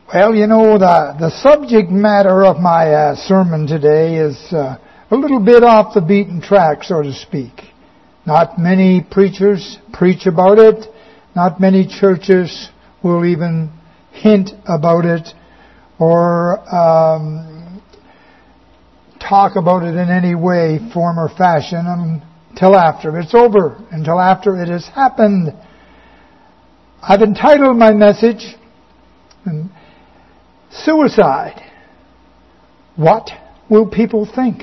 Well, you know, the subject matter of my sermon today is a little bit off the beaten track, so to speak. Not many preachers preach about it. Not many churches will even hint about it or talk about it in any way, form, or fashion until after it's over, until after it has happened. I've entitled my message, Suicide. What will people think?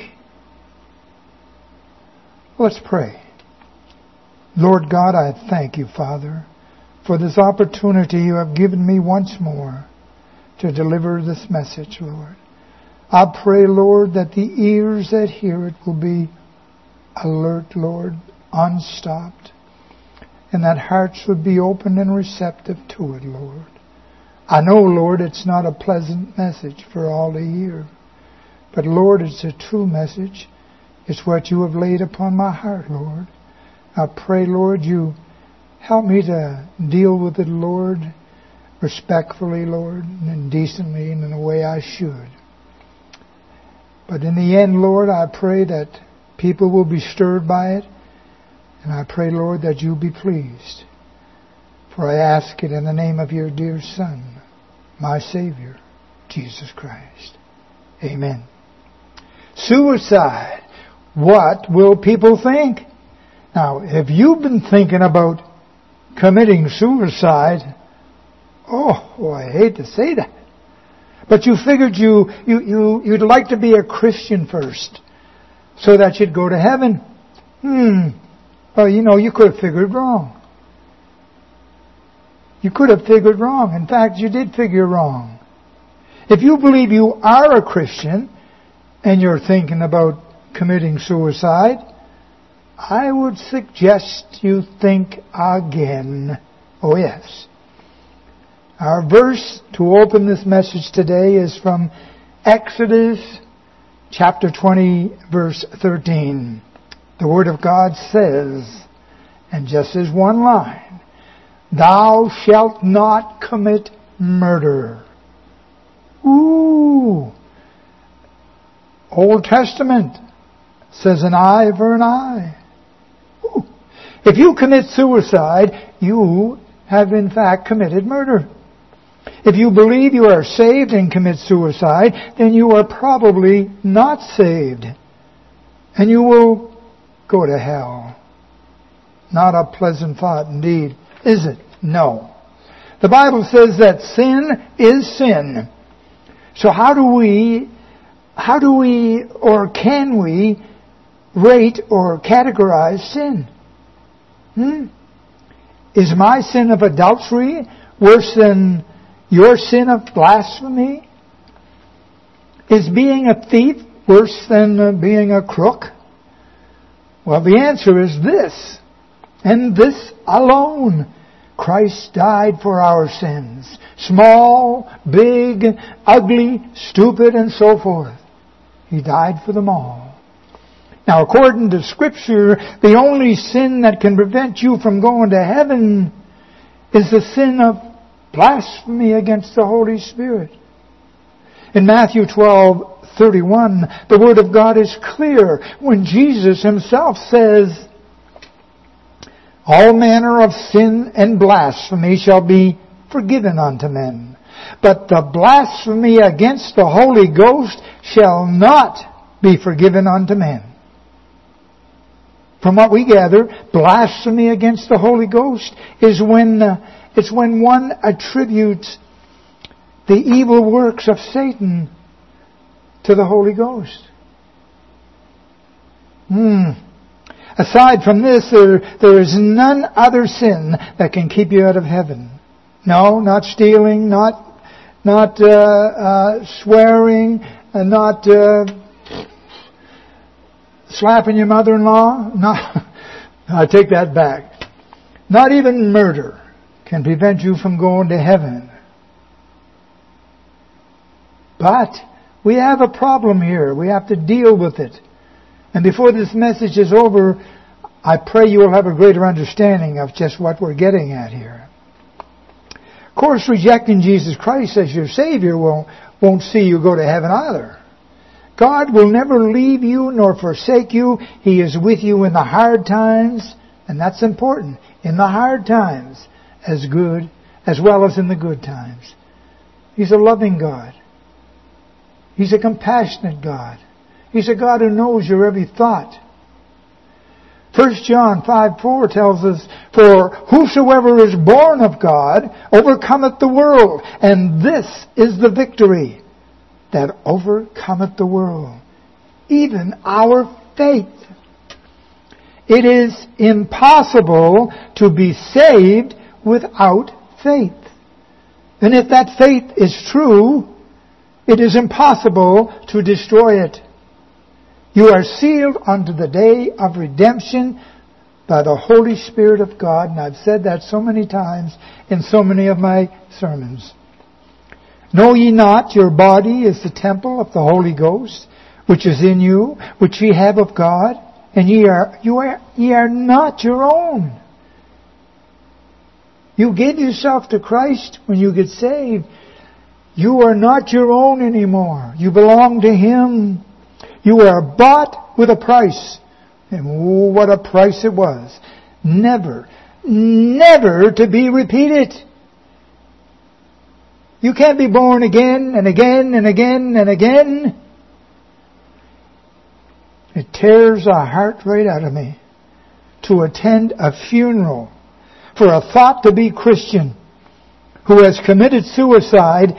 Let's pray. Lord God, I thank you, Father, for this opportunity you have given me once more to deliver this message, Lord. I pray, Lord, that the ears that hear it will be alert, Lord, unstopped, and that hearts would be open and receptive to it, Lord. I know, Lord, it's not a pleasant message for all to hear, but, Lord, it's a true message. It's what you have laid upon my heart, Lord. I pray, Lord, you help me to deal with it, Lord, respectfully, Lord, and decently and in the way I should. But in the end, Lord, I pray that people will be stirred by it, and I pray, Lord, that you be pleased. For I ask it in the name of your dear Son, my Savior, Jesus Christ. Amen. Suicide. What will people think? Now, if you've been thinking about committing suicide, I hate to say that, but you figured you'd like to be a Christian first, so that you'd go to heaven. Well, you could have figured wrong. You could have figured wrong. In fact, you did figure wrong. If you believe you are a Christian and you're thinking about committing suicide, I would suggest you think again. Oh yes. Our verse to open this message today is from Exodus chapter 20, verse 13. The Word of God says, and just as one line, "Thou shalt not commit murder." Ooh! Old Testament says an eye for an eye. Ooh. If you commit suicide, you have in fact committed murder. If you believe you are saved and commit suicide, then you are probably not saved. And you will go to hell. Not a pleasant thought indeed, is it? No. The Bible says that sin is sin. So how do we or can we rate or categorize sin? Is my sin of adultery worse than your sin of blasphemy? Is being a thief worse than being a crook? Well, the answer is this, and this alone. Christ died for our sins. Small, big, ugly, stupid, and so forth. He died for them all. Now, according to Scripture, the only sin that can prevent you from going to heaven is the sin of blasphemy against the Holy Spirit. In Matthew 12:31, the Word of God is clear when Jesus Himself says, "All manner of sin and blasphemy shall be forgiven unto men, but the blasphemy against the Holy Ghost shall not be forgiven unto men." From what we gather, blasphemy against the Holy Ghost is when one attributes the evil works of Satan to the Holy Ghost. Aside from this, there is none other sin that can keep you out of heaven. No, not stealing, not swearing, and not slapping your mother-in-law. No, I take that back. Not even murder can prevent you from going to heaven. But we have a problem here. We have to deal with it. And before this message is over, I pray you will have a greater understanding of just what we're getting at here. Of course, rejecting Jesus Christ as your Savior won't see you go to heaven either. God will never leave you nor forsake you. He is with you in the hard times, and that's important, in the hard times as well as in the good times. He's a loving God. He's a compassionate God. He's a God who knows your every thought. 1 John 5:4 tells us, "For whosoever is born of God overcometh the world, and this is the victory that overcometh the world, even our faith." It is impossible to be saved without faith. And if that faith is true, it is impossible to destroy it. You are sealed unto the day of redemption by the Holy Spirit of God. And I've said that so many times in so many of my sermons. Know ye not your body is the temple of the Holy Ghost, which is in you, which ye have of God, and ye are not your own. You give yourself to Christ when you get saved. You are not your own anymore. You belong to Him. You are bought with a price. And oh, what a price it was. Never to be repeated. You can't be born again and again and again and again. It tears the heart right out of me to attend a funeral for a thought-to-be Christian who has committed suicide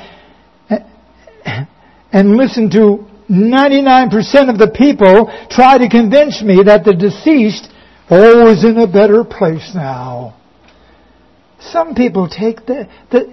and listen to 99% of the people try to convince me that the deceased is in a better place now. Some people take the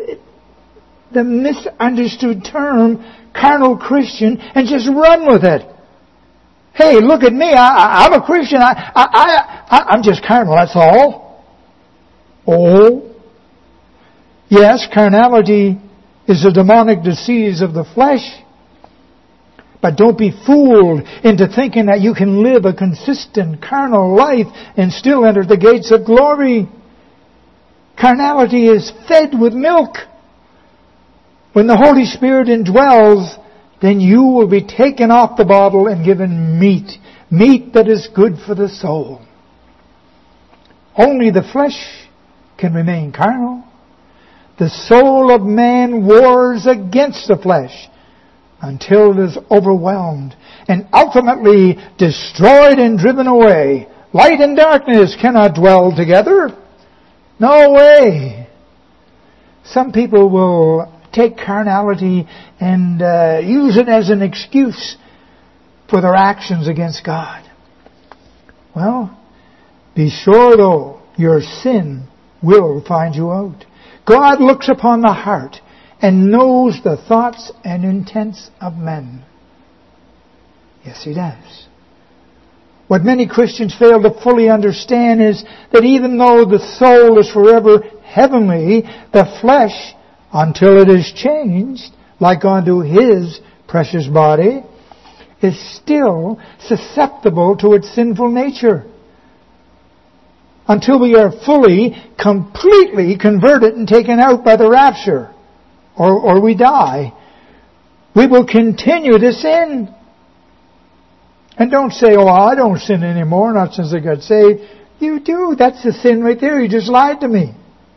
misunderstood term carnal Christian and just run with it. Hey, look at me. I'm a Christian. I'm just carnal. That's all. Oh, yes, carnality is a demonic disease of the flesh. But don't be fooled into thinking that you can live a consistent carnal life and still enter the gates of glory. Carnality is fed with milk. When the Holy Spirit indwells, then you will be taken off the bottle and given meat. Meat that is good for the soul. Only the flesh can remain carnal. The soul of man wars against the flesh until it is overwhelmed and ultimately destroyed and driven away. Light and darkness cannot dwell together. No way. Some people will take carnality and use it as an excuse for their actions against God. Well, be sure though, your sin will find you out. God looks upon the heart and knows the thoughts and intents of men. Yes, He does. What many Christians fail to fully understand is that even though the soul is forever heavenly, the flesh, until it is changed, like unto His precious body, is still susceptible to its sinful nature. Until we are fully, completely converted and taken out by the rapture, or we die, we will continue to sin. And don't say, I don't sin anymore, not since I got saved. You do. That's the sin right there. You just lied to me.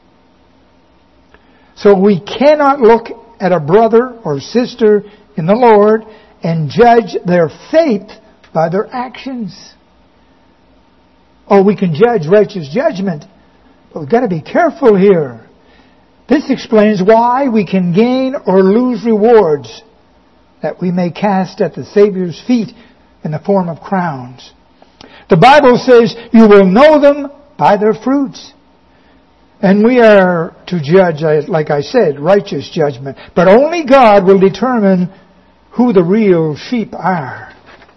So we cannot look at a brother or sister in the Lord and judge their faith by their actions. We can judge righteous judgment, but we've got to be careful here. This explains why we can gain or lose rewards that we may cast at the Savior's feet in the form of crowns. The Bible says, you will know them by their fruits. And we are to judge, like I said, righteous judgment. But only God will determine who the real sheep are.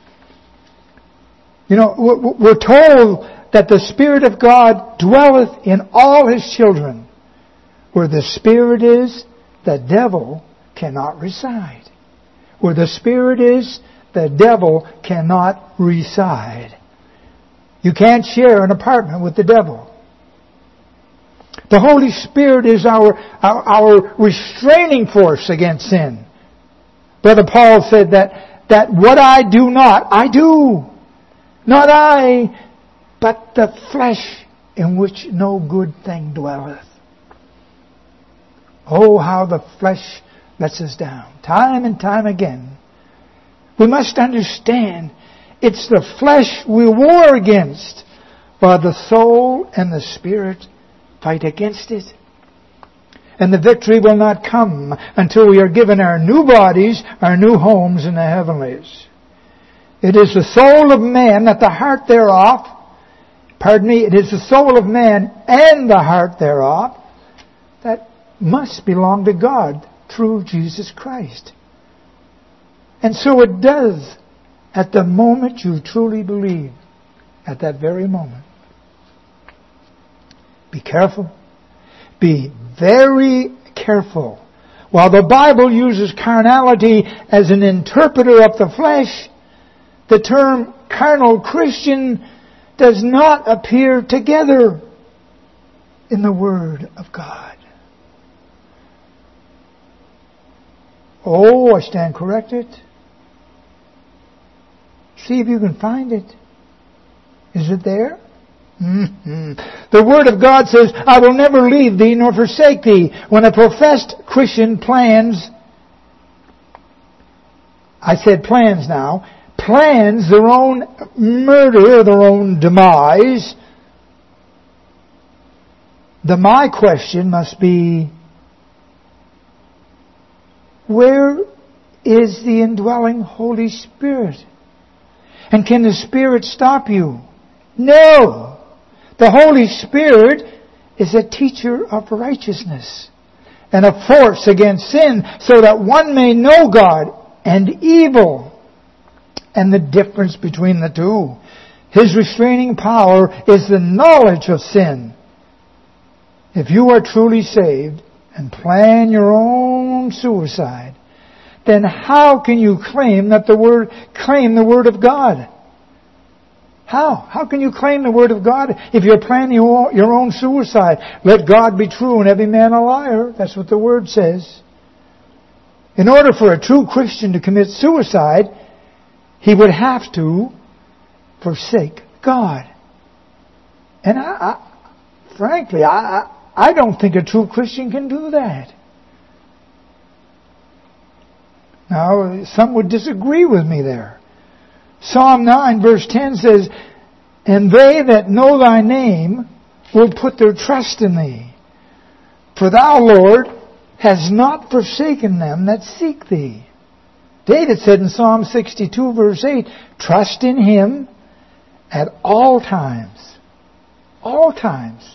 We're told that the Spirit of God dwelleth in all His children. Where the Spirit is, the devil cannot reside. Where the Spirit is, the devil cannot reside. You can't share an apartment with the devil. The Holy Spirit is our restraining force against sin. Brother Paul said that what I do not, I do. Not I, but the flesh in which no good thing dwelleth. Oh, how the flesh lets us down, time and time again. We must understand it's the flesh we war against, while the soul and the spirit fight against it. And the victory will not come until we are given our new bodies, our new homes in the heavenlies. It is the soul of man that the heart thereof, it is the soul of man and the heart thereof that must belong to God through Jesus Christ. And so it does at the moment you truly believe, at that very moment. Be careful. Be very careful. While the Bible uses carnality as an interpreter of the flesh, the term carnal Christian does not appear together in the Word of God. Oh, I stand corrected. See if you can find it. Is it there? The Word of God says, I will never leave thee nor forsake thee. When a professed Christian plans their own murder, their own demise, my question must be, where is the indwelling Holy Spirit? And can the Spirit stop you? No! The Holy Spirit is a teacher of righteousness and a force against sin, so that one may know God and evil and the difference between the two. His restraining power is the knowledge of sin. If you are truly saved and plan your own suicide, then how can you claim the Word of God? How? How can you claim the Word of God if you're planning your own suicide? Let God be true and every man a liar. That's what the Word says. In order for a true Christian to commit suicide, he would have to forsake God. And frankly, I don't think a true Christian can do that. Now, some would disagree with me there. Psalm 9 verse 10 says, and they that know thy name will put their trust in thee. For thou, Lord, hast not forsaken them that seek thee. David said in Psalm 62 verse 8, trust in Him at all times. All times.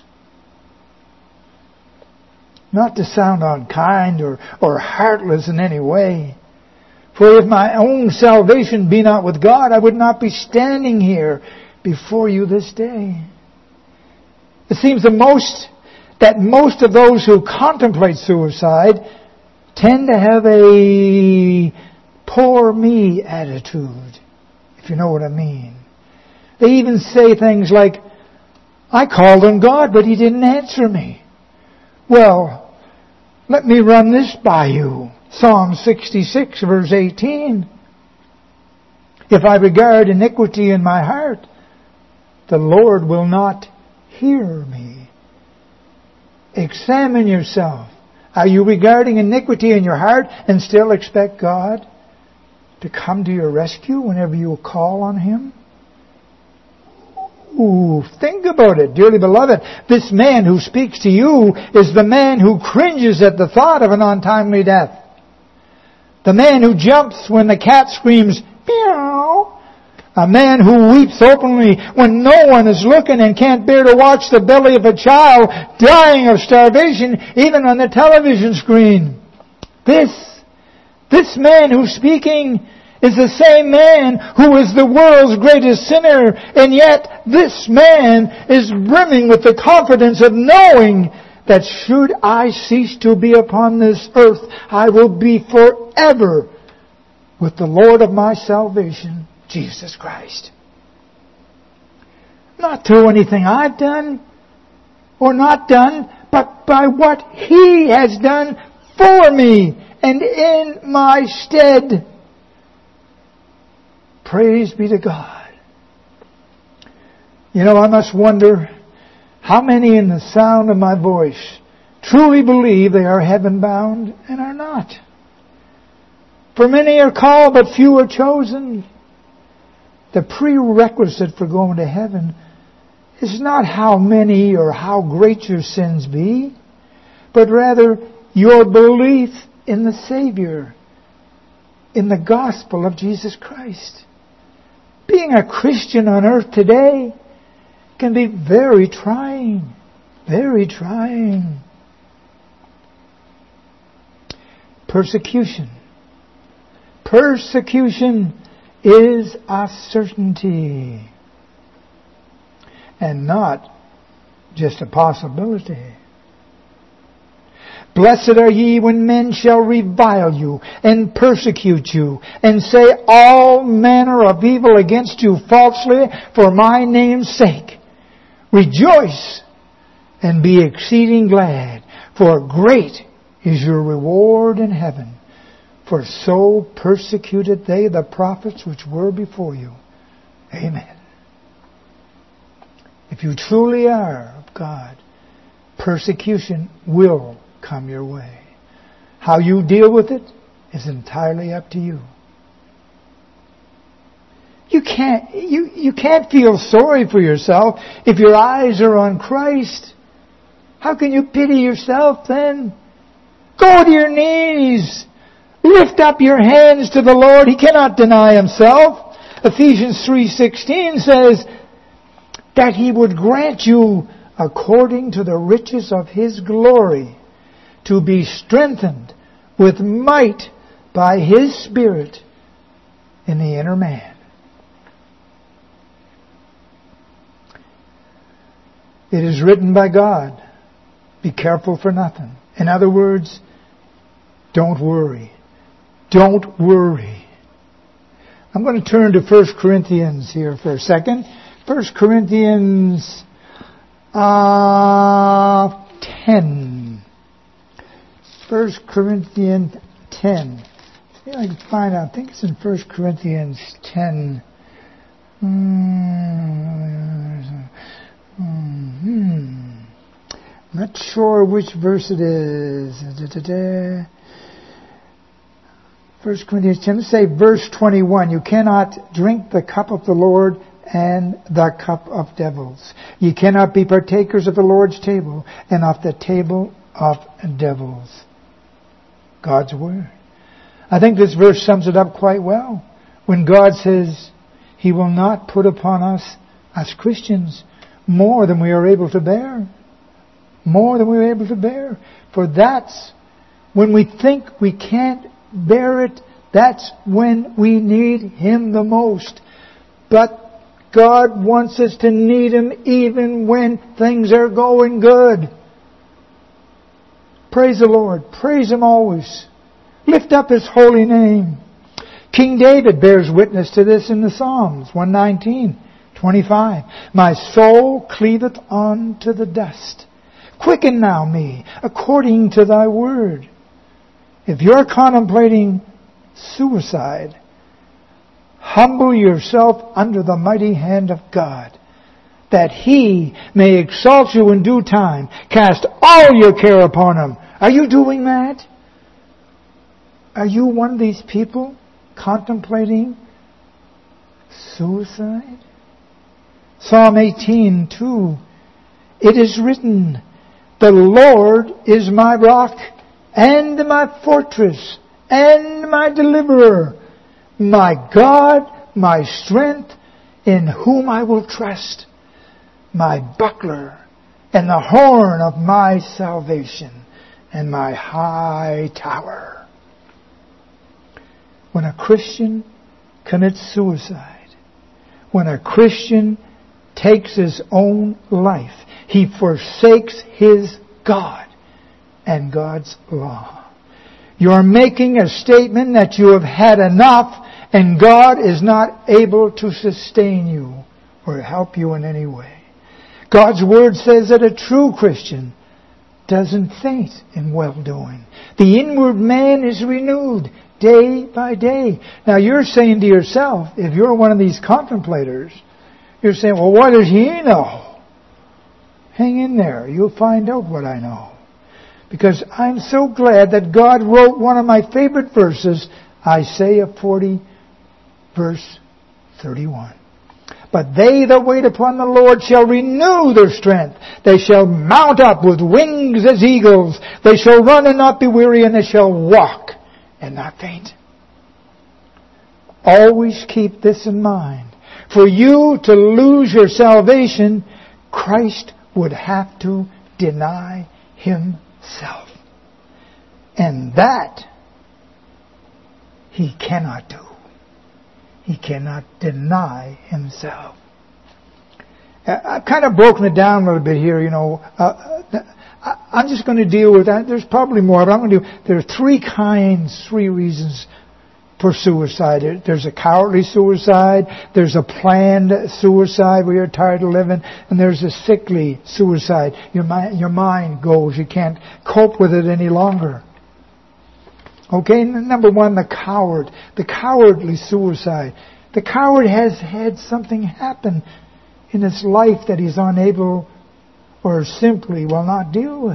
Not to sound unkind or heartless in any way. For if my own salvation be not with God, I would not be standing here before you this day. It seems that most of those who contemplate suicide tend to have a poor me attitude, if you know what I mean. They even say things like, I called on God, but He didn't answer me. Well, let me run this by you. Psalm 66 verse 18. If I regard iniquity in my heart, the Lord will not hear me. Examine yourself. Are you regarding iniquity in your heart and still expect God to come to your rescue whenever you call on Him? Ooh, think about it, dearly beloved. This man who speaks to you is the man who cringes at the thought of an untimely death. The man who jumps when the cat screams, meow. A man who weeps openly when no one is looking and can't bear to watch the belly of a child dying of starvation, even on the television screen. This man who's speaking is the same man who is the world's greatest sinner, and yet this man is brimming with the confidence of knowing that should I cease to be upon this earth, I will be forever with the Lord of my salvation, Jesus Christ. Not through anything I've done or not done, but by what He has done for me and in my stead. Praise be to God. You know, I must wonder how many in the sound of my voice truly believe they are heaven-bound and are not. For many are called, but few are chosen. The prerequisite for going to heaven is not how many or how great your sins be, but rather your belief in the Savior, in the gospel of Jesus Christ. Being a Christian on earth today can be very trying, very trying. Persecution. Persecution is a certainty and not just a possibility. Blessed are ye when men shall revile you and persecute you and say all manner of evil against you falsely for my name's sake. Rejoice and be exceeding glad, for great is your reward in heaven. For so persecuted they the prophets which were before you. Amen. If you truly are of God, persecution will come your way. How you deal with it is entirely up to you. You can't feel sorry for yourself if your eyes are on Christ. How can you pity yourself then? Go to your knees. Lift up your hands to the Lord. He cannot deny Himself. Ephesians 3:16 says that He would grant you according to the riches of His glory to be strengthened with might by His Spirit in the inner man. It is written by God, be careful for nothing. In other words, don't worry. Don't worry. I'm going to turn to 1 Corinthians here for a second. 1 Corinthians 10. 1 Corinthians 10. See if I can find out. I think it's in 1 Corinthians 10. Not sure which verse it is. 1 Corinthians 10, let's say verse 21. You cannot drink the cup of the Lord and the cup of devils. You cannot be partakers of the Lord's table and of the table of devils. God's Word. I think this verse sums it up quite well. When God says He will not put upon us, as Christians, more than we are able to bear. More than we are able to bear. For that's when we think we can't bear it, that's when we need Him the most. But God wants us to need Him even when things are going good. Praise the Lord. Praise Him always. Lift up His holy name. King David bears witness to this in the Psalms 119:25. My soul cleaveth unto the dust. Quicken now me according to Thy word. If you're contemplating suicide, humble yourself under the mighty hand of God, that He may exalt you in due time. Cast all your care upon Him. Are you doing that? Are you one of these people contemplating suicide? Psalm 18:2. It is written, the Lord is my rock and my fortress and my deliverer, my God, my strength, in whom I will trust, my buckler and the horn of my salvation and my high tower. When a Christian commits suicide, when a Christian takes his own life, he forsakes his God and God's law. You're making a statement that you have had enough and God is not able to sustain you or help you in any way. God's Word says that a true Christian doesn't faint in well-doing. The inward man is renewed day by day. Now you're saying to yourself, if you're one of these contemplators, you're saying, well, what does he know? Hang in there. You'll find out what I know. Because I'm so glad that God wrote one of my favorite verses, Isaiah 40, verse 31. But they that wait upon the Lord shall renew their strength. They shall mount up with wings as eagles. They shall run and not be weary, and they shall walk and not faint. Always keep this in mind. For you to lose your salvation, Christ would have to deny Himself. And that He cannot do. He cannot deny Himself. I've kind of broken it down a little bit here, I'm just going to deal with that. There's probably more, but I'm going to there are three reasons for suicide. There's a cowardly suicide, there's a planned suicide where you're tired of living, and there's a sickly suicide. Your mind goes, you can't cope with it any longer. Okay, number one, the cowardly suicide. The coward has had something happen in his life that he's unable or simply will not deal with.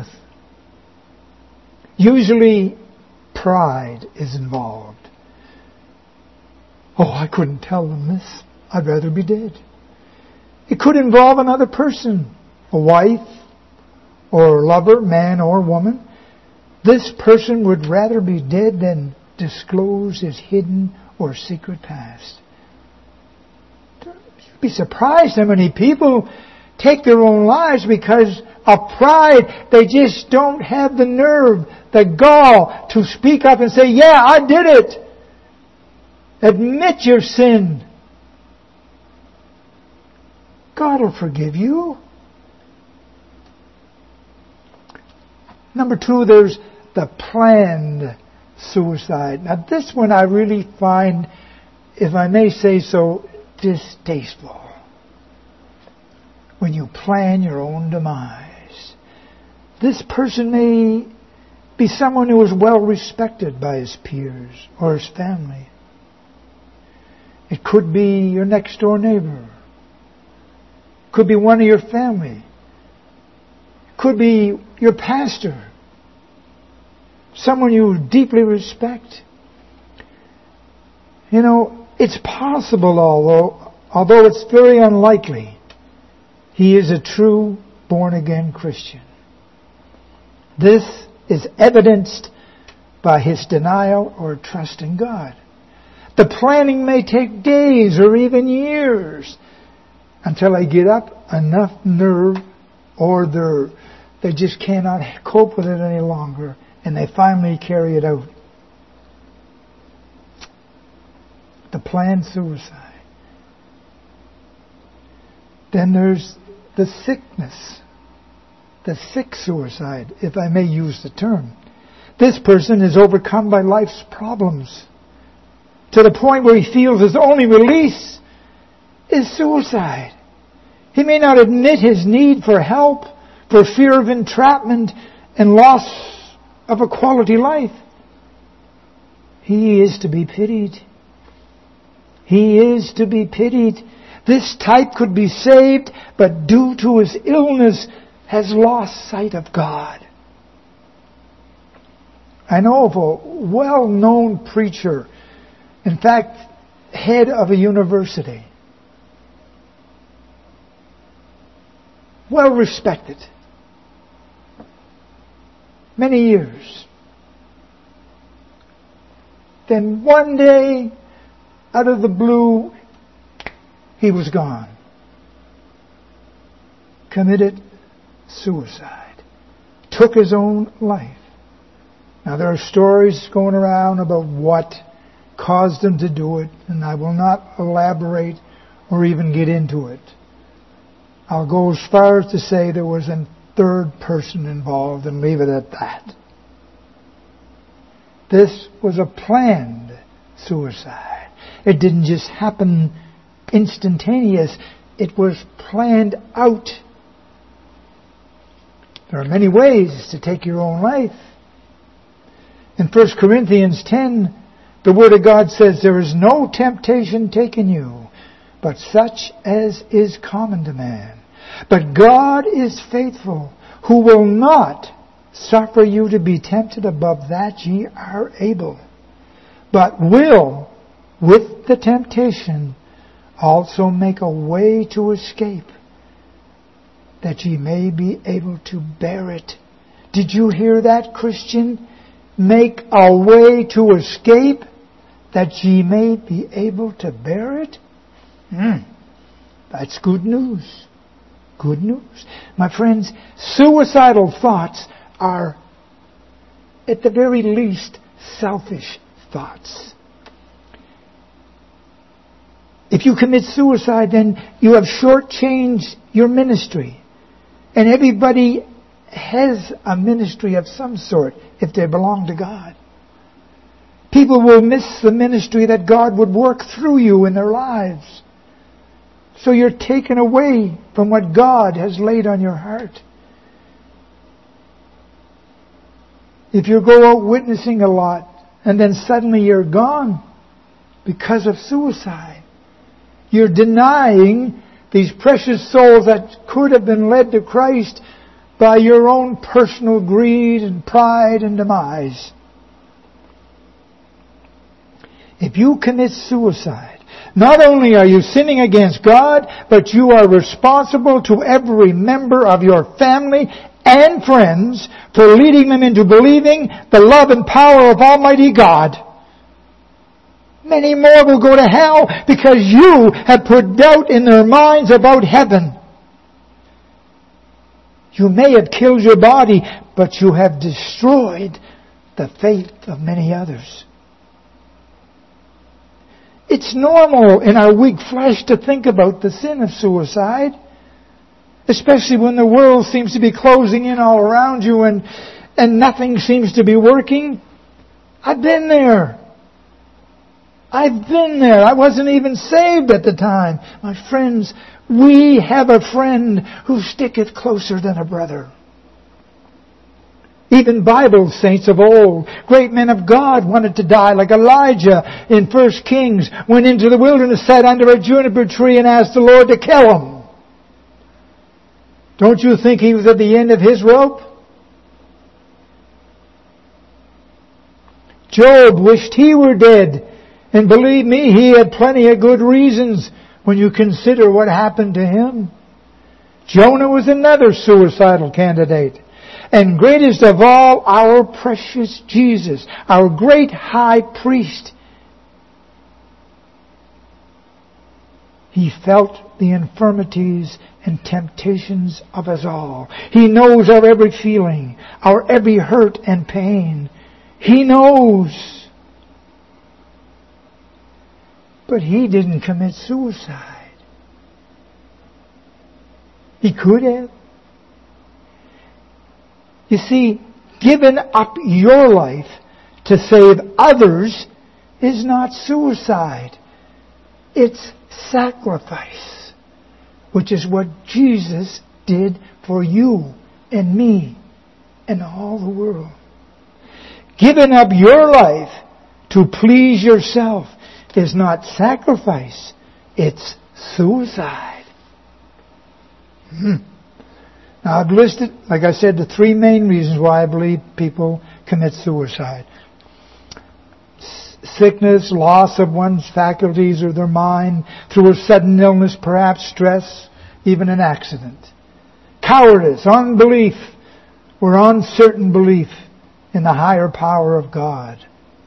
Usually, pride is involved. Oh, I couldn't tell them this. I'd rather be dead. It could involve another person, a wife or lover, man or woman. This person would rather be dead than disclose his hidden or secret past. You'd be surprised how many people take their own lives because of pride. They just don't have the nerve, the gall to speak up and say, yeah, I did it. Admit your sin. God will forgive you. Number two, there's the planned suicide. Now this one I really find, if I may say so, distasteful. When you plan your own demise. This person may be someone who is well respected by his peers or his family. It could be your next door neighbor. It could be one of your family. It could be your pastor. Someone you deeply respect. It's possible, although it's very unlikely, he is a true born-again Christian. This is evidenced by his denial or trust in God. The planning may take days or even years until they get up enough nerve or they just cannot cope with it any longer and they finally carry it out. The planned suicide. Then there's the sickness. The sick suicide, if I may use the term. This person is overcome by life's problems to the point where he feels his only release is suicide. He may not admit his need for help for fear of entrapment and loss of a quality life. He is to be pitied. He is to be pitied. This type could be saved, but due to his illness has lost sight of God. I know of a well-known preacher, in fact, head of a university. Well respected. Many years. Then one day, out of the blue, he was gone. Committed suicide. Took his own life. Now there are stories going around about what caused him to do it, and I will not elaborate or even get into it. I'll go as far as to say there was a third person involved and leave it at that. This was a planned suicide. It didn't just happen instantaneous. It was planned out. There are many ways to take your own life. In 1 Corinthians 10, the Word of God says, there is no temptation taken you, but such as is common to man. But God is faithful, who will not suffer you to be tempted above that ye are able, but will, with the temptation, also make a way to escape, that ye may be able to bear it. Did you hear that, Christian? Make a way to escape, that ye may be able to bear it? That's good news. Good news. My friends, suicidal thoughts are, at the very least, selfish thoughts. If you commit suicide, then you have shortchanged your ministry. And everybody has a ministry of some sort if they belong to God. People will miss the ministry that God would work through you in their lives. So you're taken away from what God has laid on your heart. If you go out witnessing a lot and then suddenly you're gone because of suicide, you're denying these precious souls that could have been led to Christ by your own personal greed and pride and demise. If you commit suicide, not only are you sinning against God, but you are responsible to every member of your family and friends for leading them into believing the love and power of Almighty God. Many more will go to hell because you have put doubt in their minds about heaven. You may have killed your body, but you have destroyed the faith of many others. It's normal in our weak flesh to think about the sin of suicide, especially when the world seems to be closing in all around you and nothing seems to be working. I've been there. I wasn't even saved at the time. My friends, we have a friend who sticketh closer than a brother. Even Bible saints of old, great men of God, wanted to die, like Elijah in 1 Kings, went into the wilderness, sat under a juniper tree and asked the Lord to kill him. Don't you think he was at the end of his rope? Job wished he were dead. And believe me, he had plenty of good reasons when you consider what happened to him. Jonah was another suicidal candidate. And greatest of all, our precious Jesus, our great high priest. He felt the infirmities and temptations of us all. He knows our every feeling, our every hurt and pain. He knows. But he didn't commit suicide. He could have. You see, giving up your life to save others is not suicide. It's sacrifice, which is what Jesus did for you and me and all the world. Giving up your life to please yourself is not sacrifice, it's suicide. Now I've listed, like I said, the three main reasons why I believe people commit suicide. Sickness, loss of one's faculties or their mind through a sudden illness, perhaps stress, even an accident. Cowardice, unbelief, or uncertain belief in the higher power of God.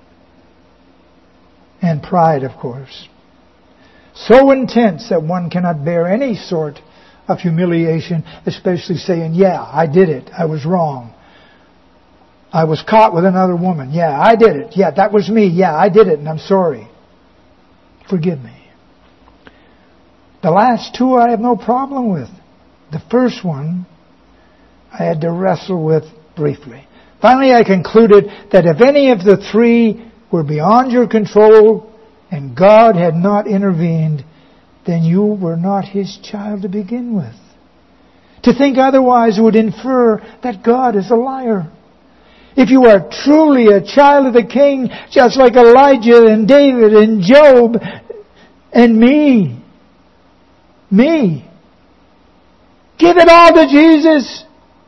And pride, of course. So intense that one cannot bear any sort of humiliation, especially saying, yeah, I did it. I was wrong. I was caught with another woman. Yeah, I did it. Yeah, that was me. Yeah, I did it and I'm sorry. Forgive me. The last two I have no problem with. The first one I had to wrestle with briefly. Finally, I concluded that if any of the three were beyond your control and God had not intervened, then you were not His child to begin with. To think otherwise would infer that God is a liar. If you are truly a child of the King, just like Elijah and David and Job and me, give it all to Jesus.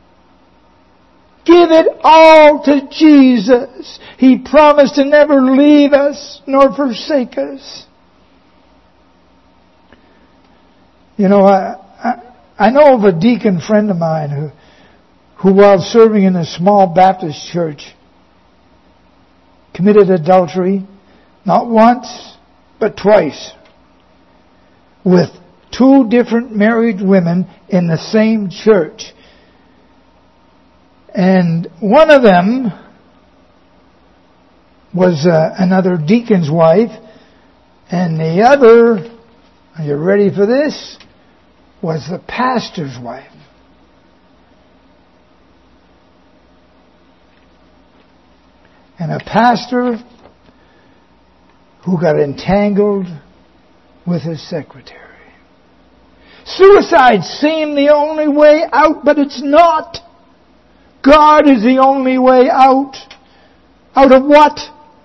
Give it all to Jesus. He promised to never leave us nor forsake us. You know, I know of a deacon friend of mine who while serving in a small Baptist church committed adultery not once but twice with 2 different married women in the same church. And one of them was another deacon's wife, and the other, are you ready for this, was the pastor's wife. And a pastor who got entangled with his secretary. Suicide seemed the only way out, but it's not. God is the only way out. Out of what?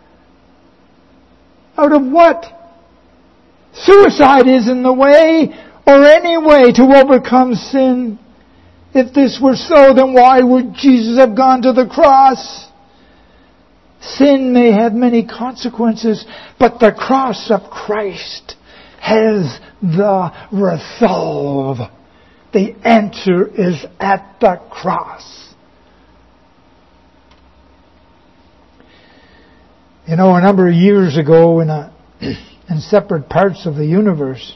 Out of what? Suicide isn't the way or any way to overcome sin. If this were so, then why would Jesus have gone to the cross? Sin may have many consequences, but the cross of Christ has the resolve. The answer is at the cross. You know, a number of years ago in separate parts of the universe,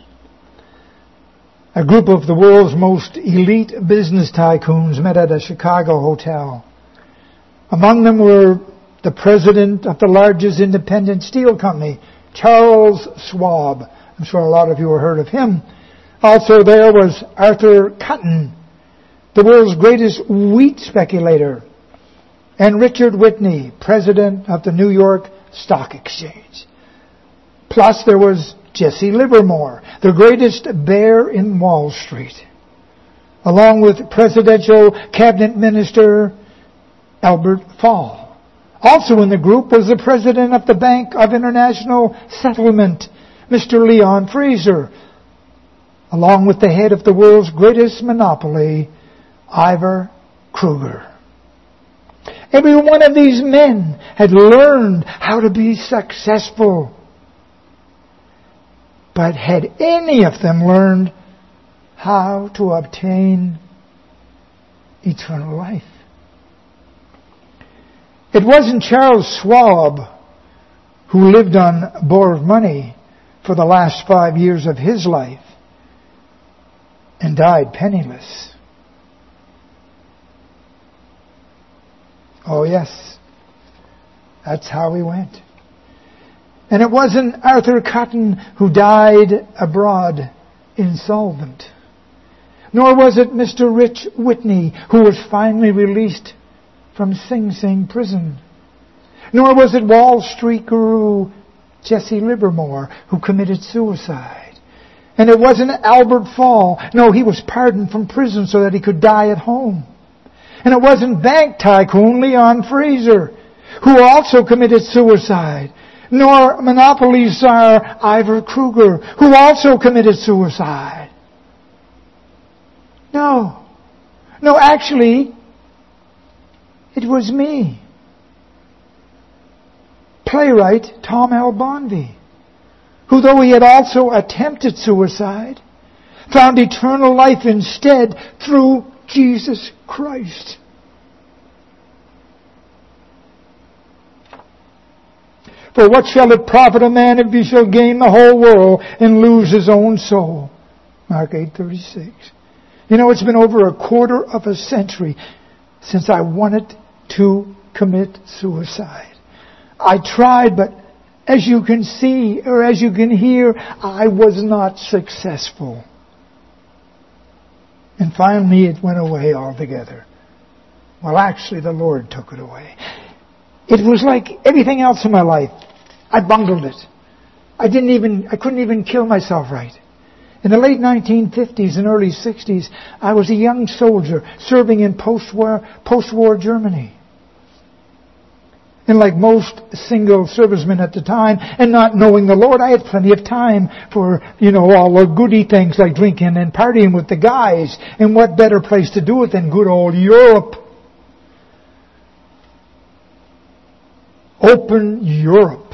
a group of the world's most elite business tycoons met at a Chicago hotel. Among them were the president of the largest independent steel company, Charles Schwab. I'm sure a lot of you have heard of him. Also there was Arthur Cutten, the world's greatest wheat speculator, and Richard Whitney, president of the New York Stock Exchange. Plus there was Jesse Livermore, the greatest bear in Wall Street, along with presidential cabinet minister Albert Fall. Also in the group was the president of the Bank of International Settlement, Mr. Leon Fraser, along with the head of the world's greatest monopoly, Ivar Kruger. Every one of these men had learned how to be successful. But had any of them learned how to obtain eternal life? It wasn't Charles Schwab who lived on borrowed money for the last 5 years of his life and died penniless. Oh yes, that's how he went. And it wasn't Arthur Cutten who died abroad insolvent. Nor was it Mr. Rich Whitney who was finally released from Sing Sing prison. Nor was it Wall Street guru Jesse Livermore who committed suicide. And it wasn't Albert Fall. No, he was pardoned from prison so that he could die at home. And it wasn't bank tycoon Leon Fraser who also committed suicide. Nor monopoly czar Ivar Kruger who also committed suicide. No, actually, it was me. Playwright Tom L. Bonvie, who though he had also attempted suicide, found eternal life instead through Jesus Christ. For what shall it profit a man if he shall gain the whole world and lose his own soul? Mark 8:36. You know, it's been over a quarter of a century since I wanted to commit suicide. I tried, but as you can see, or as you can hear, I was not successful. And finally it went away altogether. Well, actually the Lord took it away. It was like everything else in my life. I bungled it. I couldn't even kill myself right. In the late 1950s and early 60s, I was a young soldier serving in post-war Germany. And like most single servicemen at the time, and not knowing the Lord, I had plenty of time for, all the goody things like drinking and partying with the guys. And what better place to do it than good old Europe? Open Europe.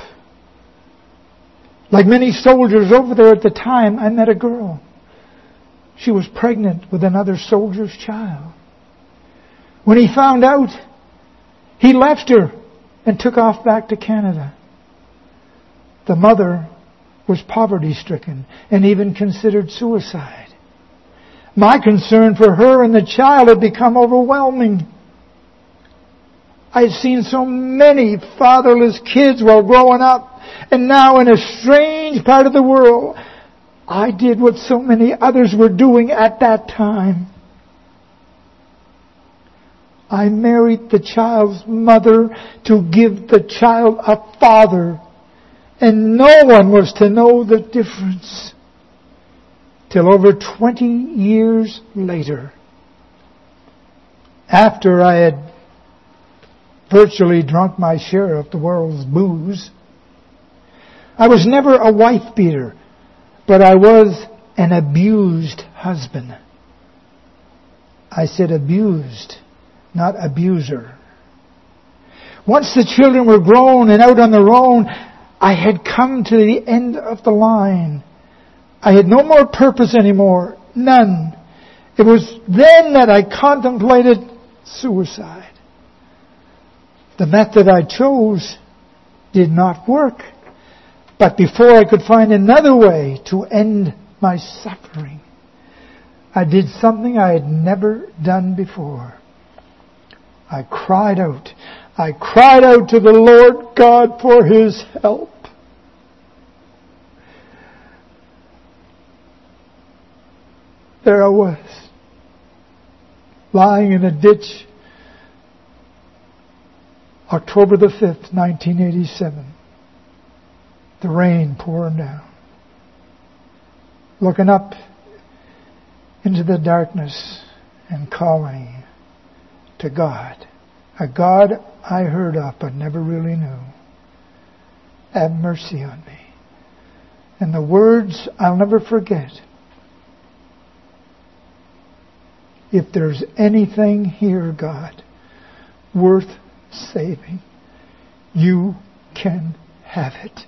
Like many soldiers over there at the time, I met a girl. She was pregnant with another soldier's child. When he found out, he left her and took off back to Canada. The mother was poverty-stricken and even considered suicide. My concern for her and the child had become overwhelming. I had seen so many fatherless kids while growing up, and now in a strange part of the world, I did what so many others were doing at that time. I married the child's mother to give the child a father, and no one was to know the difference till over 20 years later, after I had virtually drunk my share of the world's booze. I was never a wife beater, but I was an abused husband. I said abused, not abuser. Once the children were grown and out on their own, I had come to the end of the line. I had no more purpose anymore, none. It was then that I contemplated suicide. The method I chose did not work. But before I could find another way to end my suffering, I did something I had never done before. I cried out. I cried out to the Lord God for His help. There I was, lying in a ditch, October the 5th, 1987. The rain pouring down. Looking up into the darkness and calling to God. A God I heard of but never really knew. Have mercy on me. And the words I'll never forget. If there's anything here, God, worth saving, you can have it.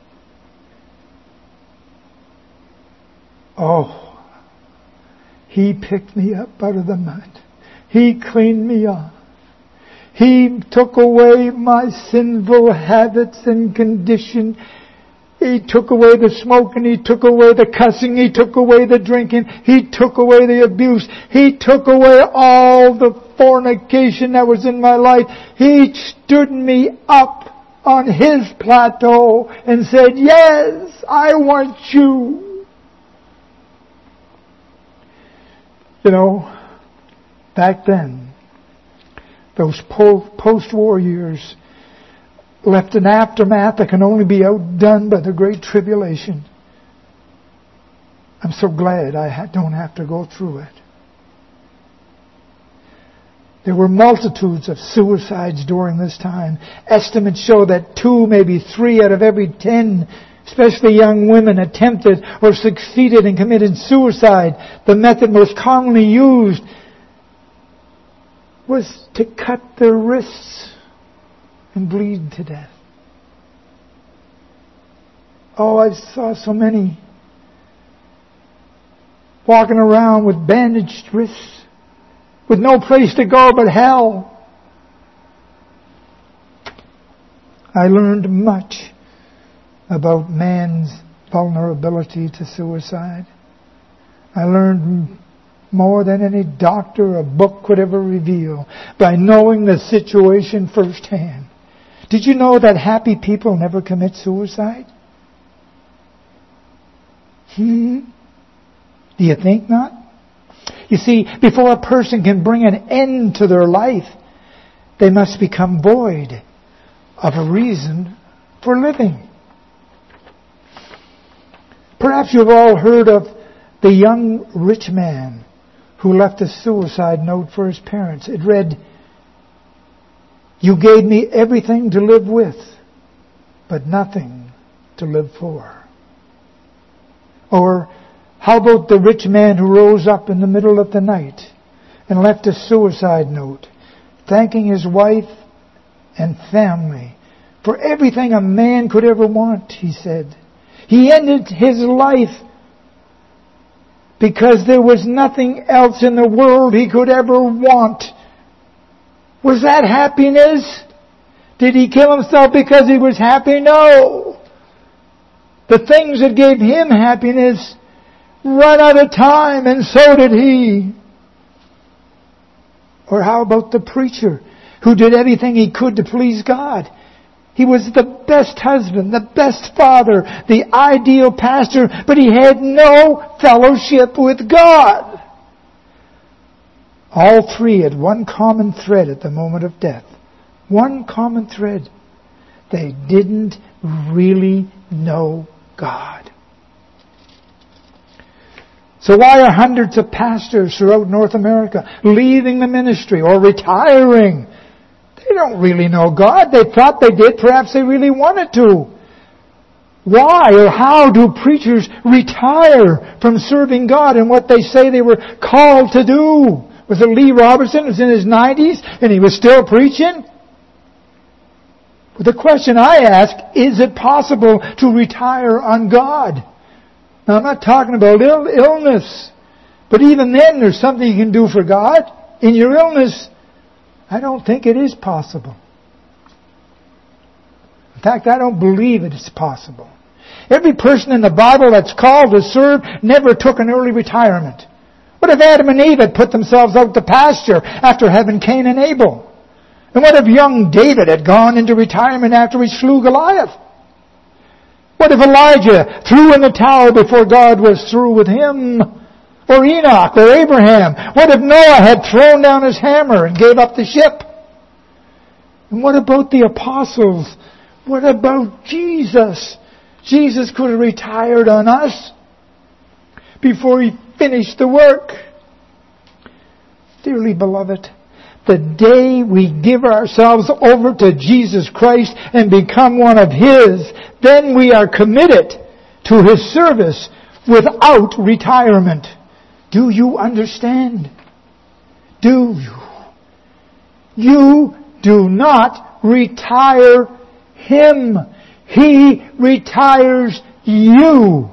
Oh, He picked me up out of the mud. He cleaned me off. He took away my sinful habits and condition. He took away the smoking. He took away the cussing. He took away the drinking. He took away the abuse. He took away all the fornication that was in my life. He stood me up on His plateau and said, yes, I want you. Back then, those post-war years left an aftermath that can only be outdone by the Great Tribulation. I'm so glad I don't have to go through it. There were multitudes of suicides during this time. Estimates show that 2, maybe 3 out of every 10, especially young women, attempted or succeeded in committing suicide. The method most commonly used was to cut their wrists and bleed to death. Oh, I saw so many walking around with bandaged wrists, with no place to go but hell. I learned much about man's vulnerability to suicide. I learned more than any doctor or book could ever reveal by knowing the situation firsthand. Did you know that happy people never commit suicide? Do you think not? You see, before a person can bring an end to their life, they must become void of a reason for living. Perhaps you've all heard of the young rich man who left a suicide note for his parents. It read, "You gave me everything to live with, but nothing to live for." Or how about the rich man who rose up in the middle of the night and left a suicide note, thanking his wife and family for everything a man could ever want, he said. He ended his life because there was nothing else in the world he could ever want. Was that happiness? Did he kill himself because he was happy? No. The things that gave him happiness run out of time, and so did he. Or how about the preacher who did everything he could to please God? He was the best husband, the best father, the ideal pastor, but he had no fellowship with God. All three had one common thread at the moment of death. One common thread. They didn't really know God. So why are hundreds of pastors throughout North America leaving the ministry or retiring? They don't really know God. They thought they did. Perhaps they really wanted to. Why or how do preachers retire from serving God in what they say they were called to do? Was it Lee Robertson who was in his 90s and he was still preaching? But the question I ask, is it possible to retire on God? Now I'm not talking about illness, but even then there's something you can do for God. In your illness, I don't think it is possible. In fact, I don't believe it is possible. Every person in the Bible that's called to serve never took an early retirement. What if Adam and Eve had put themselves out to pasture after having Cain and Abel? And what if young David had gone into retirement after he slew Goliath? What if Elijah threw in the towel before God was through with him? Or Enoch or Abraham? What if Noah had thrown down his hammer and gave up the ship? And what about the apostles? What about Jesus? Jesus could have retired on us before he finished the work. Dearly beloved, the day we give ourselves over to Jesus Christ and become one of His, then we are committed to His service without retirement. Do you understand? Do you? You do not retire Him. He retires you.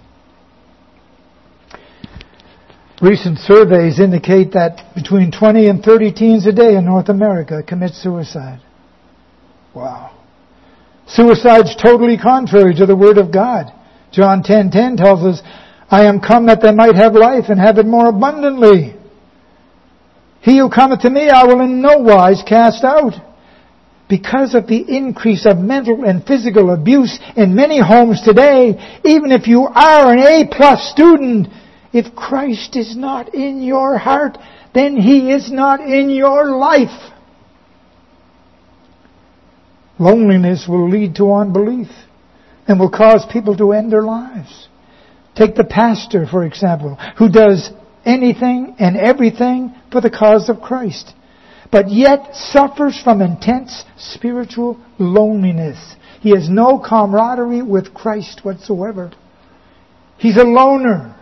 Recent surveys indicate that between 20 and 30 teens a day in North America commit suicide. Wow. Suicide's totally contrary to the Word of God. John 10:10 tells us, "I am come that they might have life and have it more abundantly. He who cometh to me I will in no wise cast out." Because of the increase of mental and physical abuse in many homes today, even if you are an A+ student, if Christ is not in your heart, then He is not in your life. Loneliness will lead to unbelief and will cause people to end their lives. Take the pastor, for example, who does anything and everything for the cause of Christ, but yet suffers from intense spiritual loneliness. He has no camaraderie with Christ whatsoever. He's a loner.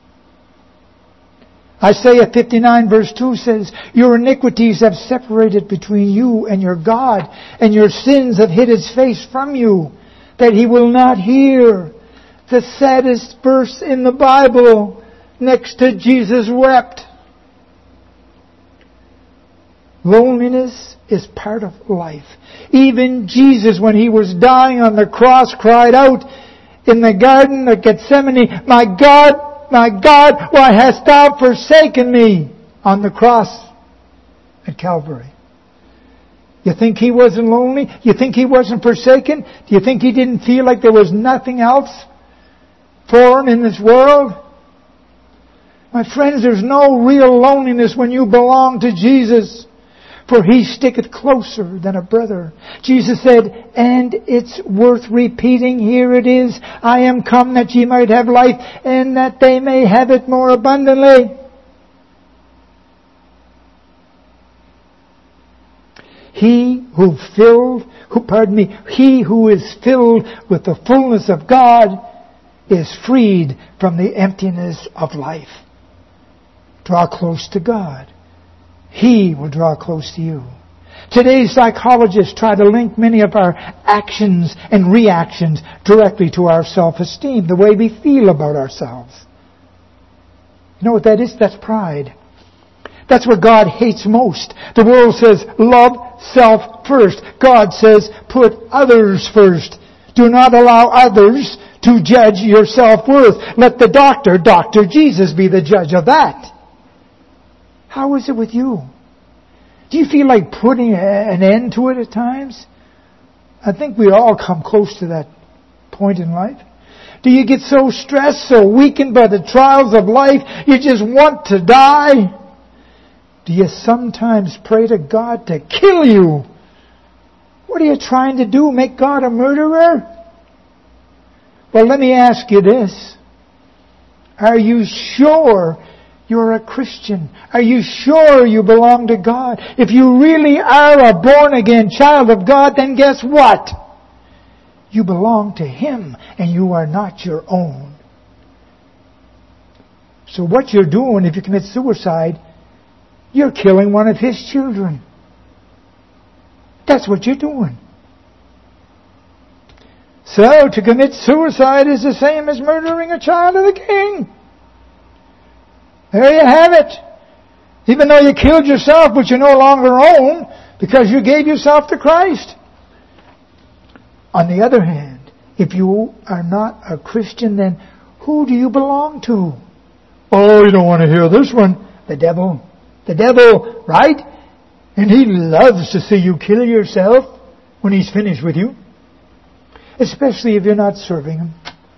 Isaiah 59 verse 2 says, "Your iniquities have separated between you and your God, and your sins have hid His face from you, that He will not hear." The saddest verse in the Bible, next to Jesus wept. Loneliness is part of life. Even Jesus, when He was dying on the cross, cried out in the Garden of Gethsemane, "My God, why hast Thou forsaken me?" on the cross at Calvary. You think He wasn't lonely? You think He wasn't forsaken? Do you think He didn't feel like there was nothing else for Him in this world? My friends, there's no real loneliness when you belong to Jesus, for He sticketh closer than a brother. Jesus said, and it's worth repeating, here it is, I am come that ye might have life, and that they may have it more abundantly. He who is filled with the fullness of God is freed from the emptiness of life. Draw close to God. He will draw close to you. Today's psychologists try to link many of our actions and reactions directly to our self-esteem, the way we feel about ourselves. You know what that is? That's pride. That's what God hates most. The world says, love self first. God says, put others first. Do not allow others to judge your self-worth. Let the doctor, Dr. Jesus, be the judge of that. How is it with you? Do you feel like putting an end to it at times? I think we all come close to that point in life. Do you get so stressed, so weakened by the trials of life, you just want to die? Do you sometimes pray to God to kill you? What are you trying to do? Make God a murderer? Well, let me ask you this. Are you sure you're a Christian? Are you sure you belong to God? If you really are a born-again child of God, then guess what? You belong to Him, and you are not your own. So what you're doing if you commit suicide, you're killing one of His children. That's what you're doing. So to commit suicide is the same as murdering a child of the King. There you have it. Even though you killed yourself, but you no longer own, because you gave yourself to Christ. On the other hand, if you are not a Christian, then who do you belong to? Oh, you don't want to hear this one. The devil. The devil, right? And he loves to see you kill yourself when he's finished with you. Especially if you're not serving him.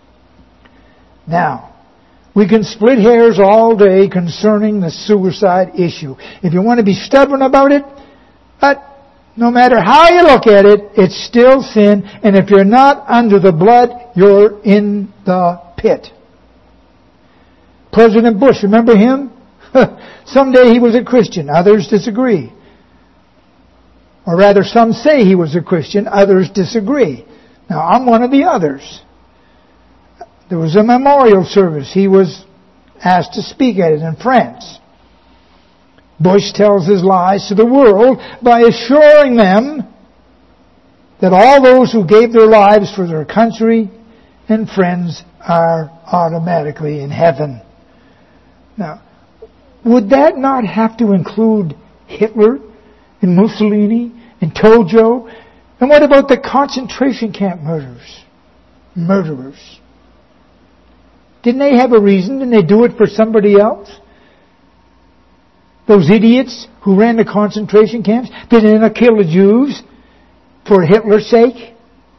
Now, we can split hairs all day concerning the suicide issue. If you want to be stubborn about it, but no matter how you look at it, it's still sin. And if you're not under the blood, you're in the pit. President Bush, remember him? Someday he was a Christian. Others disagree. Or rather, some say he was a Christian. Others disagree. Now, I'm one of the others. There was a memorial service. He was asked to speak at it in France. Bush tells his lies to the world by assuring them that all those who gave their lives for their country and friends are automatically in heaven. Now, would that not have to include Hitler and Mussolini and Tojo? And what about the concentration camp murderers? Didn't they have a reason? Didn't they do it for somebody else? Those idiots who ran the concentration camps, didn't they not kill the Jews for Hitler's sake?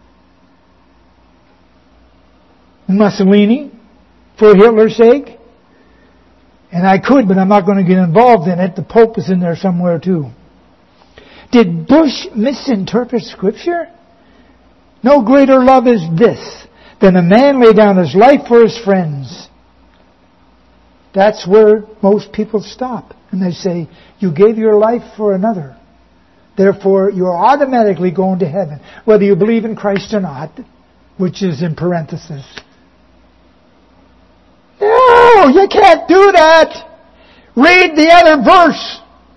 Mussolini for Hitler's sake? And I could, but I'm not going to get involved in it. The Pope is in there somewhere too. Did Bush misinterpret Scripture? No greater love is this, than a man lay down his life for his friends. That's where most people stop. And they say, you gave your life for another. Therefore, you're automatically going to heaven, whether you believe in Christ or not, which is in parenthesis. No, you can't do that. Read the other verse.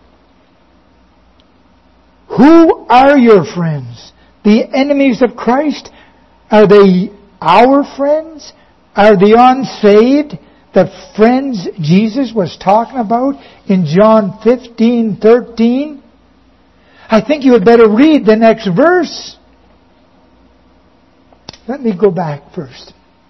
Who are your friends? The enemies of Christ? Are they our friends? Are the unsaved the friends Jesus was talking about in John 15:13? I think you had better read the next verse. Let me go back first.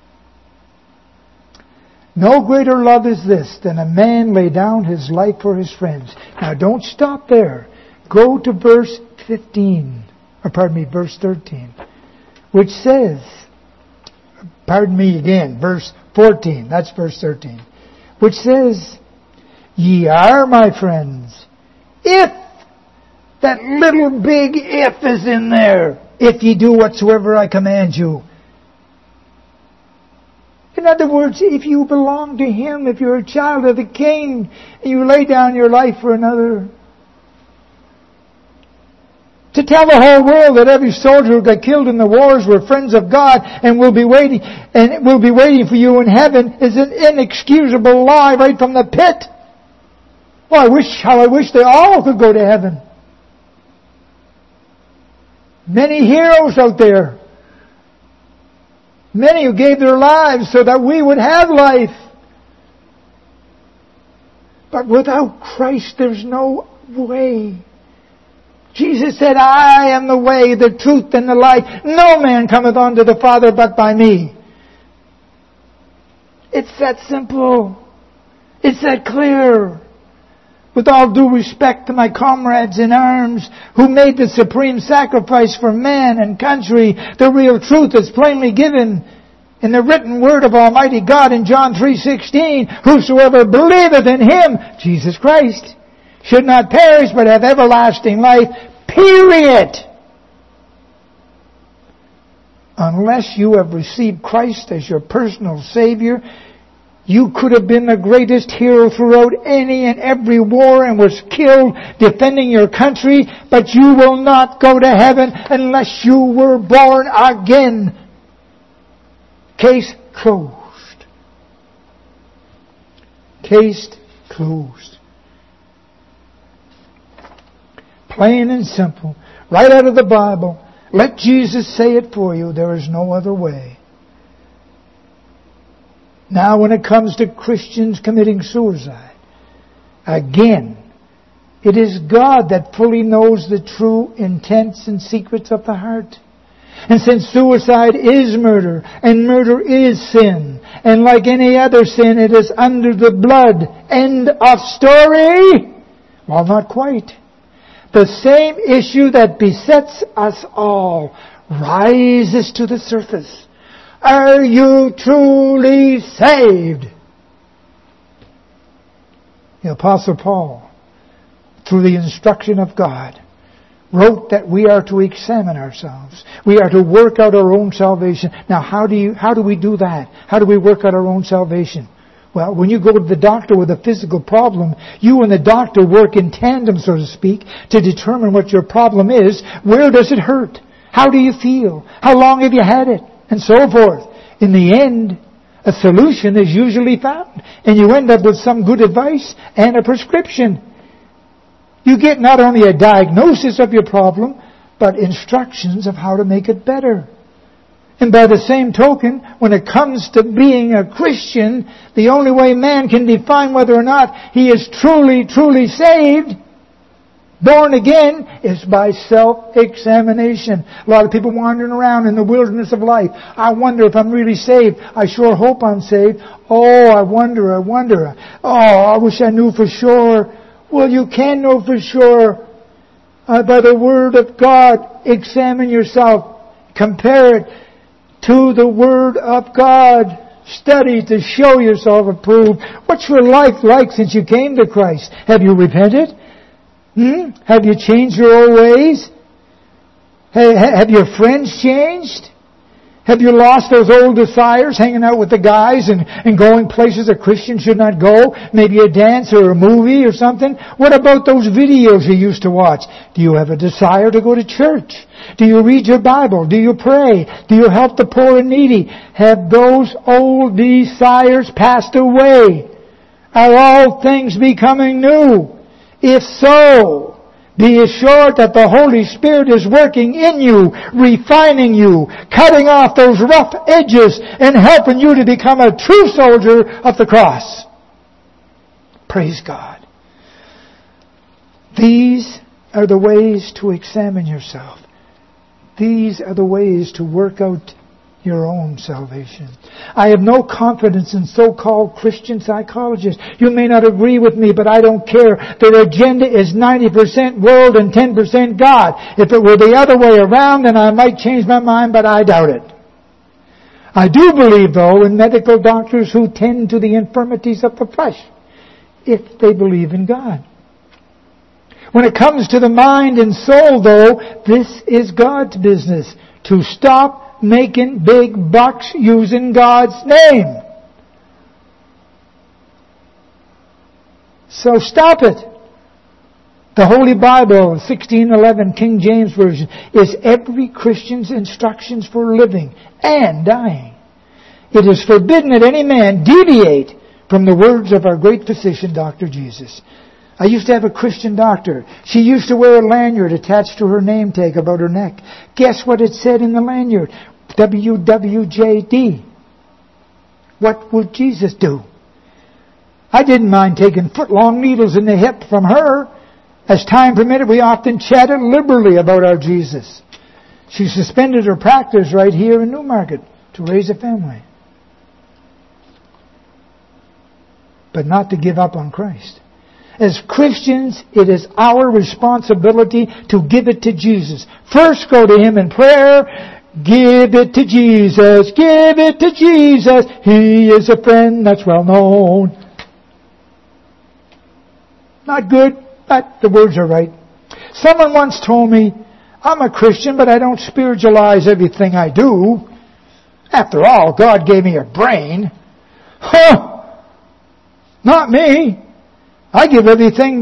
No greater love is this than a man lay down his life for his friends. Now don't stop there. Go to verse 13. Verse 13. Which says, verse 14. That's verse 13. Which says, ye are my friends, if, that little big if is in there, if ye do whatsoever I command you. In other words, if you belong to Him, if you're a child of the King, and you lay down your life for another, to tell the whole world that every soldier who got killed in the wars were friends of God and will be waiting for you in heaven is an inexcusable lie right from the pit. Well, I wish they all could go to heaven. Many heroes out there. Many who gave their lives so that we would have life. But without Christ, there's no way. Jesus said, I am the way, the truth, and the life. No man cometh unto the Father but by me. It's that simple. It's that clear. With all due respect to my comrades in arms who made the supreme sacrifice for man and country, the real truth is plainly given in the written word of Almighty God in John 3:16. Whosoever believeth in Him, Jesus Christ, should not perish but have everlasting life. Period. Unless you have received Christ as your personal Savior, you could have been the greatest hero throughout any and every war and was killed defending your country, but you will not go to heaven unless you were born again. Case closed. Case closed. Plain and simple. Right out of the Bible. Let Jesus say it for you. There is no other way. Now when it comes to Christians committing suicide, again, it is God that fully knows the true intents and secrets of the heart. And since suicide is murder, and murder is sin, and like any other sin, it is under the blood. End of story? Well, not quite. The same issue that besets us all rises to the surface. Are you truly saved? The Apostle Paul, through the instruction of God, wrote that we are to examine ourselves. We are to work out our own salvation. Now, how do we do that? How do we work out our own salvation? Well, when you go to the doctor with a physical problem, you and the doctor work in tandem, so to speak, to determine what your problem is. Where does it hurt? How do you feel? How long have you had it? And so forth. In the end, a solution is usually found. And you end up with some good advice and a prescription. You get not only a diagnosis of your problem, but instructions of how to make it better. And by the same token, when it comes to being a Christian, the only way man can define whether or not he is truly, truly saved, born again, is by self-examination. A lot of people wandering around in the wilderness of life. I wonder if I'm really saved. I sure hope I'm saved. Oh, I wonder. Oh, I wish I knew for sure. Well, you can know for sure by the Word of God. Examine yourself. Compare it to the Word of God. Study to show yourself approved. What's your life like since you came to Christ? Have you repented? Have you changed your old ways? Have your friends changed? Have you lost those old desires, hanging out with the guys and going places a Christian should not go? Maybe a dance or a movie or something? What about those videos you used to watch? Do you have a desire to go to church? Do you read your Bible? Do you pray? Do you help the poor and needy? Have those old desires passed away? Are all things becoming new? If so, be assured that the Holy Spirit is working in you, refining you, cutting off those rough edges, and helping you to become a true soldier of the cross. Praise God. These are the ways to examine yourself. These are the ways to work out your own salvation. I have no confidence in so-called Christian psychologists. You may not agree with me, but I don't care. Their agenda is 90% world and 10% God. If it were the other way around, then I might change my mind, but I doubt it. I do believe, though, in medical doctors who tend to the infirmities of the flesh, if they believe in God. When it comes to the mind and soul, though, this is God's business. To stop making big bucks using God's name. So stop it. The Holy Bible, 1611 King James Version, is every Christian's instructions for living and dying. It is forbidden that any man deviate from the words of our great physician, Dr. Jesus. I used to have a Christian doctor. She used to wear a lanyard attached to her name tag about her neck. Guess what it said in the lanyard? WWJD. What would Jesus do? I didn't mind taking foot-long needles in the hip from her. As time permitted, we often chatted liberally about our Jesus. She suspended her practice right here in Newmarket to raise a family. But not to give up on Christ. As Christians, it is our responsibility to give it to Jesus. First, go to Him in prayer. Give it to Jesus. Give it to Jesus. He is a friend that's well known. Not good, but the words are right. Someone once told me, I'm a Christian, but I don't spiritualize everything I do. After all, God gave me a brain. Huh! Not me. I give everything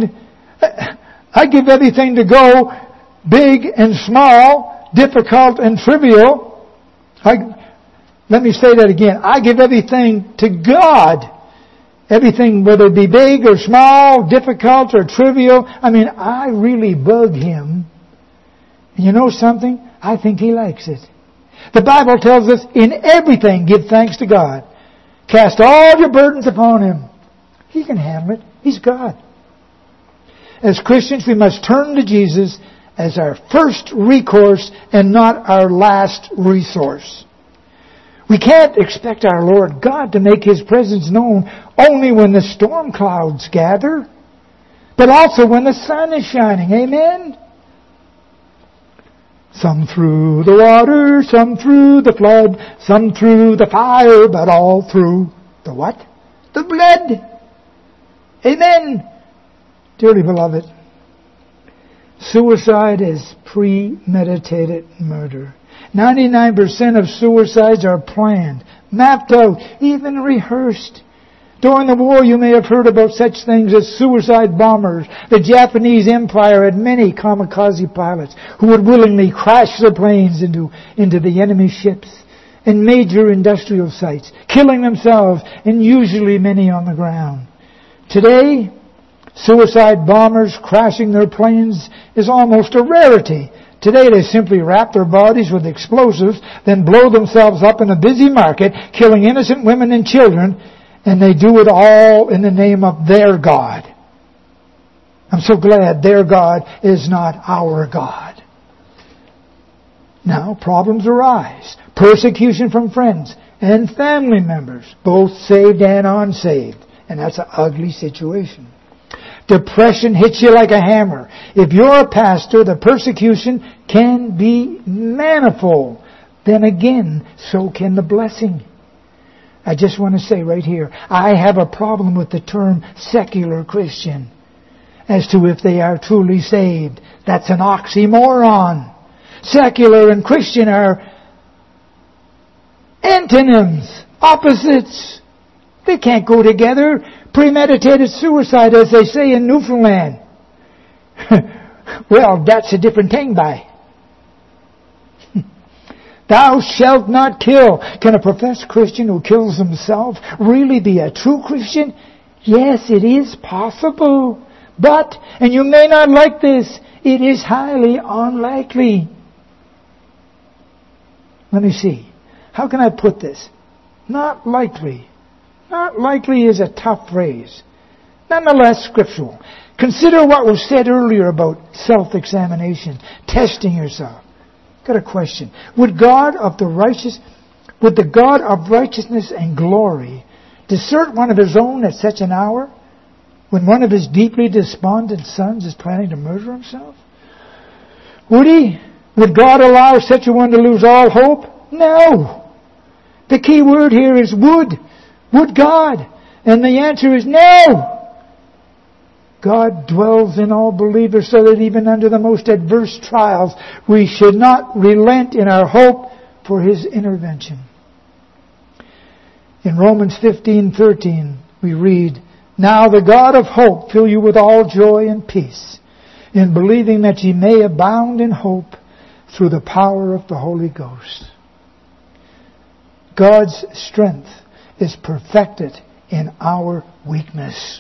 to go big and small, difficult and trivial. Let me say that again. I give everything to God. Everything, whether it be big or small, difficult or trivial. I really bug Him. And you know something? I think He likes it. The Bible tells us, in everything give thanks to God. Cast all your burdens upon Him. He can handle it. He's God. As Christians, we must turn to Jesus as our first recourse and not our last resource. We can't expect our Lord God to make His presence known only when the storm clouds gather, but also when the sun is shining. Amen? Some through the water, some through the flood, some through the fire, but all through the what? The blood. Amen. Dearly beloved, suicide is premeditated murder. 99% of suicides are planned, mapped out, even rehearsed. During the war, you may have heard about such things as suicide bombers. The Japanese Empire had many kamikaze pilots who would willingly crash their planes into the enemy ships and major industrial sites, killing themselves and usually many on the ground. Today, suicide bombers crashing their planes is almost a rarity. Today they simply wrap their bodies with explosives, then blow themselves up in a busy market, killing innocent women and children, and they do it all in the name of their God. I'm so glad their God is not our God. Now, problems arise. Persecution from friends and family members, both saved and unsaved. And that's an ugly situation. Depression hits you like a hammer. If you're a pastor, the persecution can be manifold. Then again, so can the blessing. I just want to say right here, I have a problem with the term secular Christian as to if they are truly saved. That's an oxymoron. Secular and Christian are antonyms, opposites. They can't go together. Premeditated suicide, as they say in Newfoundland. Well, that's a different thing, by. Thou shalt not kill. Can a professed Christian who kills himself really be a true Christian? Yes, it is possible. But, and you may not like this, it is highly unlikely. Let me see. How can I put this? Not likely. Not likely is a tough phrase. Nonetheless, scriptural. Consider what was said earlier about self-examination, testing yourself. Got a question. Would the God of righteousness and glory desert one of His own at such an hour when one of His deeply despondent sons is planning to murder himself? Would He? Would God allow such a one to lose all hope? No. The key word here is would. Would God? And the answer is no. God dwells in all believers so that even under the most adverse trials, we should not relent in our hope for His intervention. In Romans 15:13, we read, Now the God of hope fill you with all joy and peace, in believing that ye may abound in hope through the power of the Holy Ghost. God's strength is perfected in our weakness.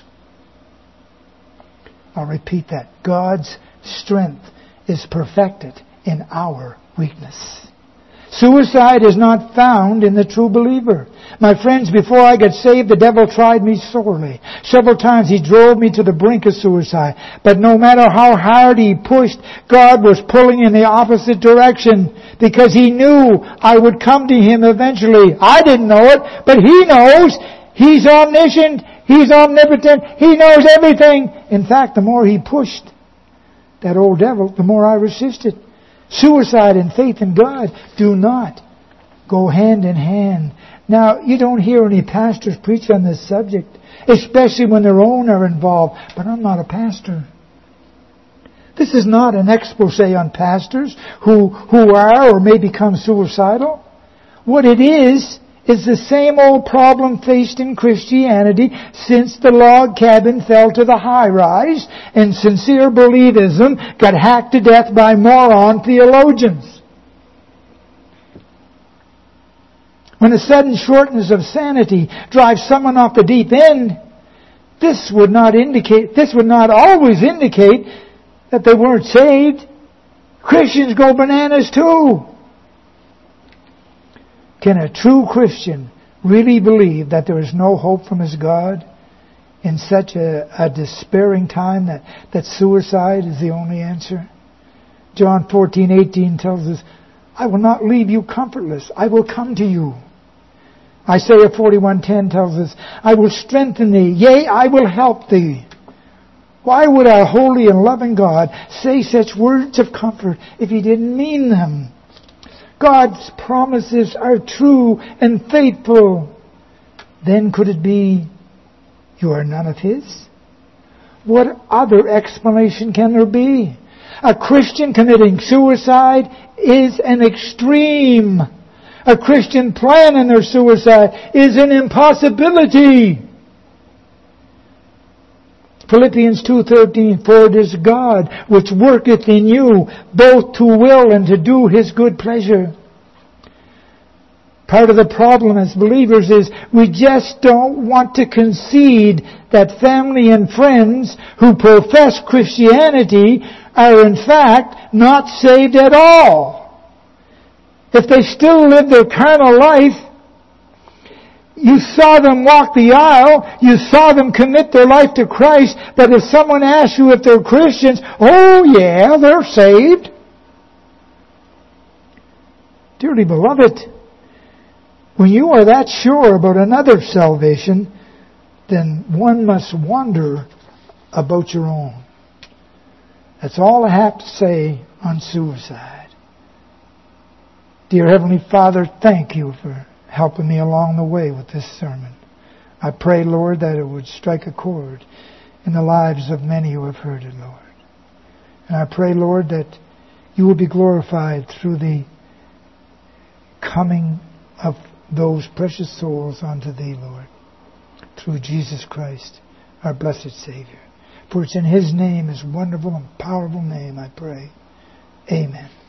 I'll repeat that. God's strength is perfected in our weakness. Suicide is not found in the true believer. My friends, before I got saved, the devil tried me sorely. Several times he drove me to the brink of suicide. But no matter how hard he pushed, God was pulling in the opposite direction because He knew I would come to Him eventually. I didn't know it, but He knows. He's omniscient. He's omnipotent. He knows everything. In fact, the more he pushed that old devil, the more I resisted. Suicide and faith in God do not go hand in hand. Now, you don't hear any pastors preach on this subject, especially when their own are involved. But I'm not a pastor. This is not an expose on pastors who are or may become suicidal. What it is the same old problem faced in Christianity since the log cabin fell to the high-rise and sincere believism got hacked to death by moron theologians. When a sudden shortness of sanity drives someone off the deep end, this would not always indicate that they weren't saved. Christians go bananas too. Can a true Christian really believe that there is no hope from his God in such a despairing time that suicide is the only answer? John 14:18 tells us, I will not leave you comfortless. I will come to you. Isaiah 41:10 tells us, I will strengthen thee. Yea, I will help thee. Why would our holy and loving God say such words of comfort if He didn't mean them? God's promises are true and faithful. Then could it be you are none of His? What other explanation can there be? A Christian committing suicide is an extreme. A Christian planning their suicide is an impossibility. Philippians 2:13, for it is God which worketh in you both to will and to do His good pleasure. Part of the problem as believers is we just don't want to concede that family and friends who profess Christianity are in fact not saved at all. If they still live their carnal life, you saw them walk the aisle, you saw them commit their life to Christ, but if someone asks you if they're Christians, oh yeah, they're saved. Dearly beloved, when you are that sure about another's salvation, then one must wonder about your own. That's all I have to say on suicide. Dear Heavenly Father, thank you for helping me along the way with this sermon. I pray, Lord, that it would strike a chord in the lives of many who have heard it, Lord. And I pray, Lord, that you will be glorified through the coming of those precious souls unto Thee, Lord, through Jesus Christ, our blessed Savior. For it's in His name, His wonderful and powerful name, I pray. Amen.